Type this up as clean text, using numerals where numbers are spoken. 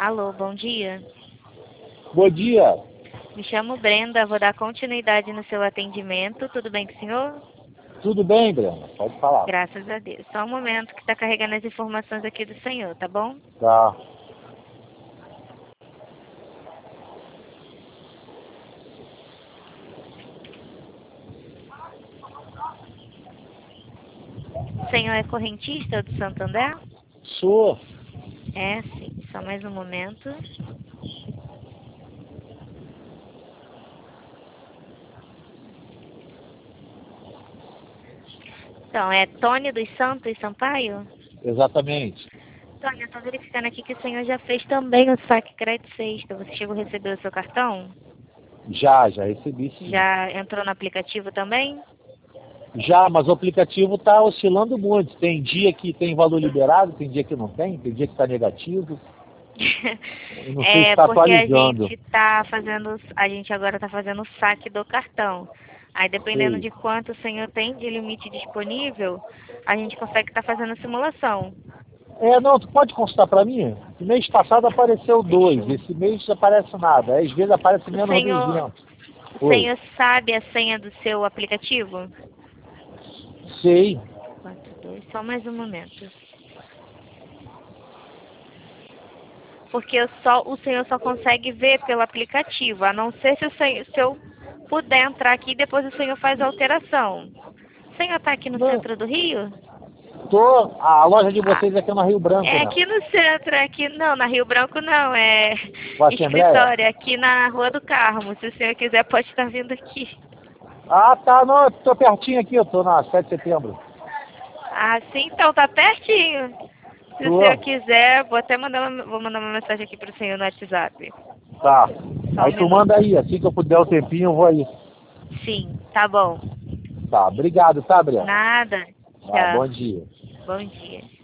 Alô, bom dia. Bom dia. Me chamo Brenda, vou dar continuidade no seu atendimento. Tudo bem com o senhor? Tudo bem, Brenda? Pode falar. Graças a Deus. Só um momento que está carregando as informações aqui do senhor, tá bom? Tá. O senhor é correntista do Santander? Sou. É, sim. Só mais um momento. Então, é Tony dos Santos Sampaio? Exatamente. Tony, eu estou verificando aqui que o senhor já fez também o saque crédito sexta. Você chegou a receber o seu cartão? Já recebi sim. Já entrou no aplicativo também? Já, mas o aplicativo está oscilando muito. Tem dia que tem valor liberado, tem dia que não tem dia que está negativo. Eu não sei se está Porque atualizando. a gente agora está fazendo o saque do cartão. Aí dependendo Sei. de quanto o senhor tem de limite disponível, a gente consegue estar fazendo a simulação. Não, tu pode consultar para mim? Mês passado apareceu 2, esse mês não aparece nada. Às vezes aparece O menos senhor, 200. o Oi. senhor sabe a senha do seu aplicativo? Sei. 42, só mais um momento. Porque o senhor só consegue ver pelo aplicativo, a não ser se eu puder entrar aqui e depois o senhor faz a alteração. O senhor está aqui no Não, centro do Rio? a loja de Ah, vocês aqui é no Rio Branco, é né? aqui no centro, aqui não, na Rio Branco não, é Com a Assembleia? escritório, aqui na Rua do Carmo. Se o senhor quiser, pode estar vindo aqui. Ah, tá, não, eu tô pertinho aqui, eu tô na 7 de setembro. Ah, sim, então tá pertinho. Se o senhor Tô. quiser, vou mandar uma mensagem aqui pro senhor no WhatsApp. Tá. Só um Aí tu minuto. manda aí, assim que eu puder o tempinho, eu vou aí. Sim, tá bom. Tá, obrigado, tá, Breno? Nada. Ah, bom Tchau. dia. Bom dia.